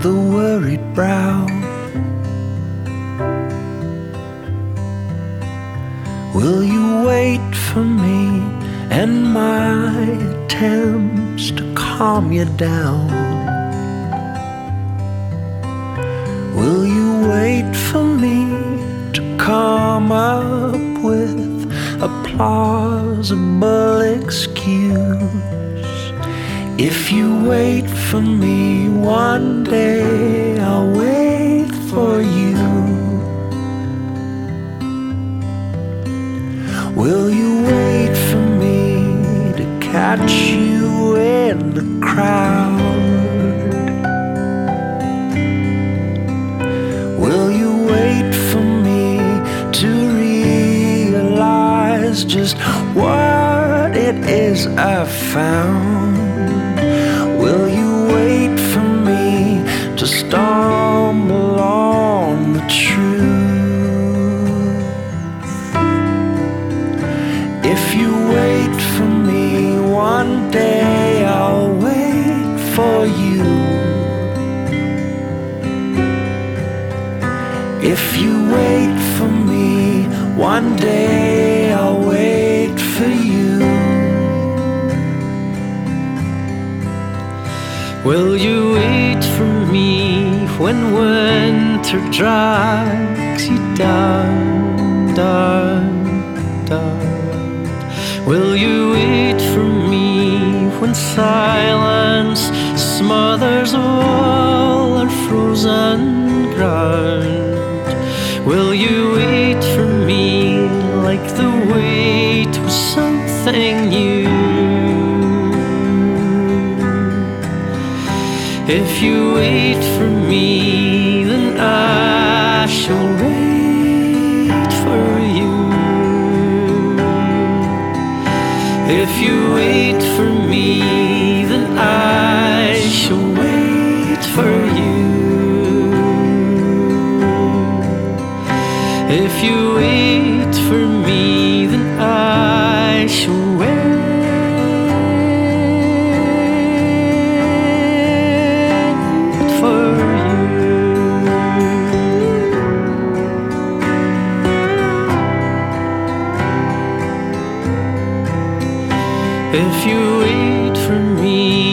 the worried brow. Will you wait for me and my attempts to calm you down? Will you wait for me to come up with a plausible excuse? If you wait for me one day, I'll wait for you. Will you wait for me to catch you in the crowd? Will you wait for me to realize just what it is I've found? Will you wait for me to stumble on the truth? If you wait for me one day, I'll wait for you. If you wait for me one day, I'll wait for you. Will you wait for me when winter drags you down, down, down? Will you wait for me when silence smothers all our frozen ground? Will you wait for me like the wait was something new? If you wait for me, then I shall wait for you. If you wait for me, then I shall wait for you. If you wait for me, then I shall wait for you. If you wait for me,